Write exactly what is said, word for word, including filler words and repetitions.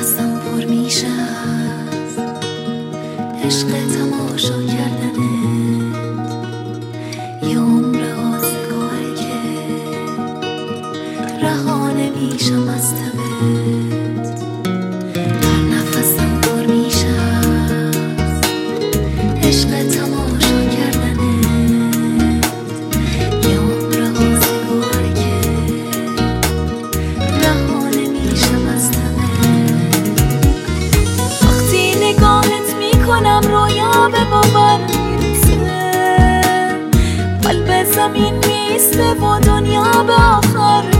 نفسم پر میشه از عشق تماشا کردنت، یه عمر آزگاره که رها نمیشم از تبت. هر نفسم پر میشه از عشق تماشا کردنت، یه عمر آزگاره که رها نمیشم از تبت. وقتی نگاهت میکنم رویا به باور میرسه، قلب زمین میسته و دنیا به آخر